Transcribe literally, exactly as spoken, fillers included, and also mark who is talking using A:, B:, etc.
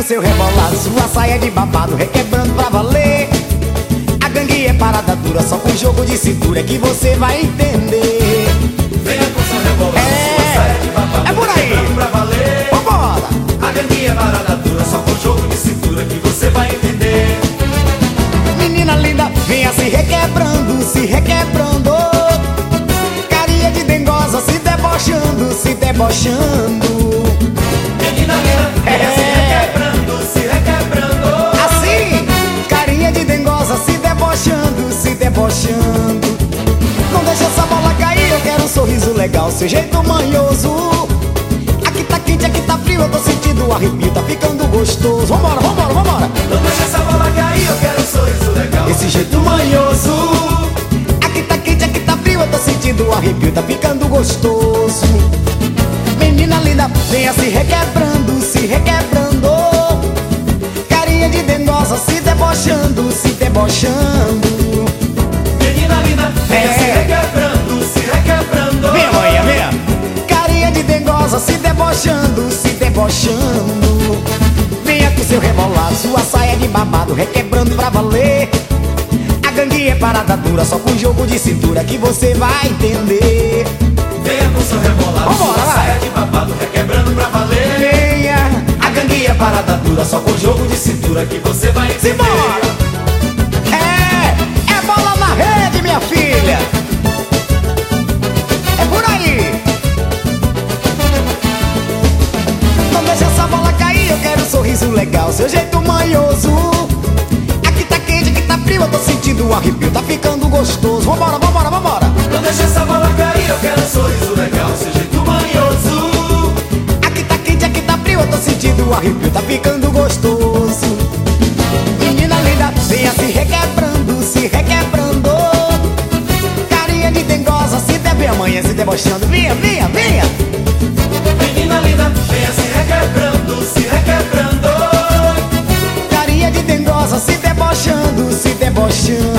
A: seu rebolado, sua saia de babado, requebrando pra valer. A gangue é parada dura, só com jogo de cintura que você vai entender.
B: Venha com seu rebolado,
A: É,
B: sua saia de babado,
A: é por aí.
B: requebrando pra valer.
A: Vambora!
B: A gangue é parada dura, só com jogo de cintura que você vai entender.
A: Menina linda, venha se requebrando, se requebrando. Carinha de dengosa, se debochando, se debochando.
B: Menina linda, venha se requebrando, se requebrando.
A: Assim, carinha de dengosa, se debochando, se debochando. Não deixa essa bola cair, eu quero um sorriso legal, seu jeito manhoso. Aqui tá quente, aqui tá frio, eu tô sentindo o arrepio, tá ficando gostoso. Vambora, vambora, vambora.
B: Não deixa essa bola cair, eu quero um sorriso legal.
A: Esse jeito manhoso. Aqui tá quente, aqui tá frio, eu tô sentindo o arrepio, tá ficando gostoso. Menina linda, venha se requebrando, se requebrando. Carinha de dengosa, se debochando, se debochando.
B: Menina linda, venha
A: É.
B: se requebrando, se requebrando.
A: Venha, manhã, venha. Carinha de dengosa, se debochando, se debochando. Venha com seu rebolado, sua saia de babado, requebrando pra valer. A gangue é parada dura, só com jogo de cintura que você vai entender.
B: Venha com seu rebolado,
A: Vambora,
B: sua
A: vai.
B: saia de babado, requebrando pra valer.
A: Venha,
B: A gangue é parada dura, só com jogo de cintura que você vai entender.
A: simbora! É, é bola na rede, minha filha. É por aí. Não deixa essa bola cair, eu quero um sorriso legal, seu jeito manhoso. Aqui tá quente, aqui tá frio, eu tô sentindo o arrepio, tá ficando gostoso. Vambora, vambora, vambora.
B: Não deixa essa bola cair, eu quero um sorriso legal, seu jeito manhoso.
A: Aqui tá quente, aqui tá frio, eu tô sentindo o arrepio, tá ficando gostoso. Menina linda, venha se requebrando, se requebrando. Carinha de dengosa, se deve amanhã se debochando. Venha, venha, venha.
B: Menina linda, venha se requebrando, se requebrando.
A: Carinha de dengosa, se debochando, se debochando.